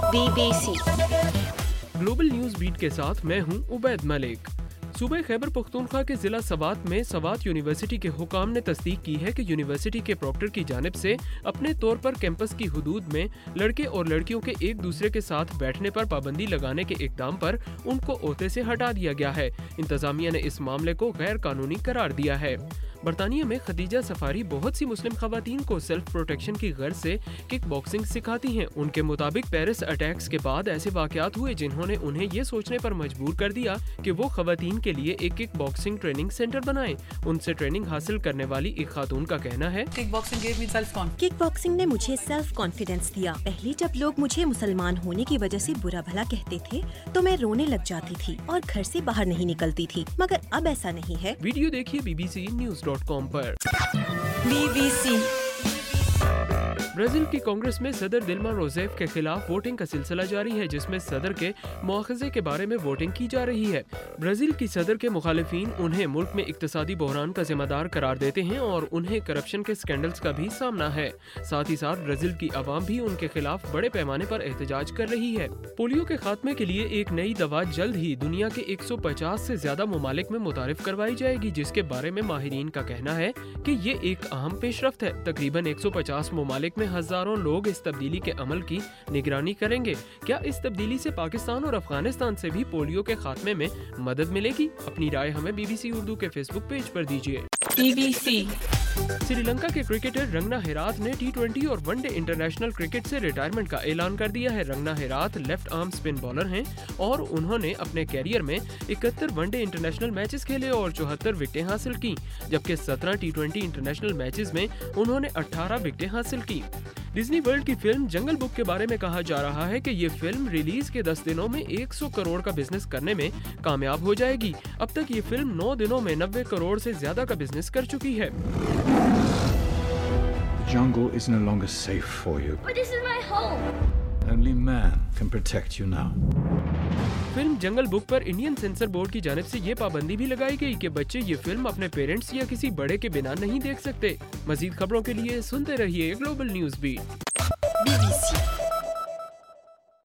BBC global news beat के साथ मैं हूं उबैद मलिक। सूबे खैबर पख्तूनख्वा के जिला सवात में सवात यूनिवर्सिटी के हुकाम ने तस्दीक की है कि यूनिवर्सिटी के प्रॉक्टर की जानिब से अपने तौर पर कैंपस की हुदूद में लड़के और लड़कियों के एक दूसरे के साथ बैठने पर पाबंदी लगाने के इक़दाम पर उनको ओहदे से हटा दिया गया है। इंतजामिया ने इस मामले को गैर कानूनी करार दिया है। बरतानिया में खदीजा सफारी बहुत सी मुस्लिम खवातीन को सेल्फ प्रोटेक्शन की गर्ज से किक बॉक्सिंग सिखाती हैं। उनके मुताबिक पेरिस अटैक्स के बाद ऐसे वाकयात हुए जिन्होंने उन्हें ये सोचने पर मजबूर कर दिया कि वो खवातीन के लिए एक किक बॉक्सिंग ट्रेनिंग सेंटर बनाएं। उनसे ट्रेनिंग हासिल करने वाली एक खातून का कहना है, किक बॉक्सिंग ने मुझे सेल्फ कॉन्फिडेंस दिया। पहले जब लोग मुझे मुसलमान होने की वजह से बुरा भला कहते थे तो मैं रोने लग जाती थी और घर से बाहर नहीं निकलती थी, मगर अब ऐसा नहीं है। वीडियो देखिए bbcnews.com पर। BBC ब्राजील की कांग्रेस में सदर दिल्मा रोसेफ के खिलाफ वोटिंग का सिलसिला जारी है, जिसमें सदर के मुआखजे के बारे में वोटिंग की जा रही है। ब्राजील की सदर के मुखालिफिन उन्हें मुल्क में इक्तिसादी बहरान का जिम्मेदार करार देते हैं और उन्हें करप्शन के स्कैंडल्स का भी सामना है। साथ ही साथ ब्राजील की आवाम भी उनके खिलाफ बड़े पैमाने पर एहतजाज कर रही है। पोलियो के खात्मे के लिए एक नई दवा जल्द ही दुनिया के 150 से ज्यादा ममालिक में मुतारिफ करवाई जाएगी, जिसके बारे में माहिरीन का कहना है कि ये एक अहम पेशरफ्त है। तकरीबन 150 ममालिक में हजारों लोग इस तब्दीली के अमल की निगरानी करेंगे। क्या इस तब्दीली से पाकिस्तान और अफगानिस्तान से भी पोलियो के खात्मे में मदद मिलेगी? अपनी राय हमें BBC उर्दू के फेसबुक पेज पर दीजिए। BBC श्रीलंका के क्रिकेटर रंगना हेराथ ने T20 और वनडे इंटरनेशनल क्रिकेट से रिटायरमेंट का ऐलान कर दिया है। Rangana Herath left arm spin bowler हैं और उन्होंने अपने कैरियर में 71 वनडे इंटरनेशनल मैचेस खेले और 74 विकेटें हासिल की, जबकि 17 T20 इंटरनेशनल मैचेस में उन्होंने 18 विकेटें हासिल की। डिज्नी वर्ल्ड की फिल्म जंगल बुक के बारे में कहा जा रहा है कि ये फिल्म रिलीज के 10 दिनों में 100 करोड़ का बिजनेस करने में कामयाब हो जाएगी। अब तक ये फिल्म 9 दिनों में 90 करोड़ से ज्यादा का बिजनेस कर चुकी है। The jungle is no longer safe for you. But this is my home. Only man can protect you now. Film Jungle Book पर इंडियन सेंसर बोर्ड की जानिब से ये पाबंदी भी लगाई गई कि बच्चे ये फिल्म अपने पेरेंट्स या किसी बड़े के बिना नहीं देख सकते। मजीद खबरों के लिए सुनते रहिए ग्लोबल न्यूज बीट। BBC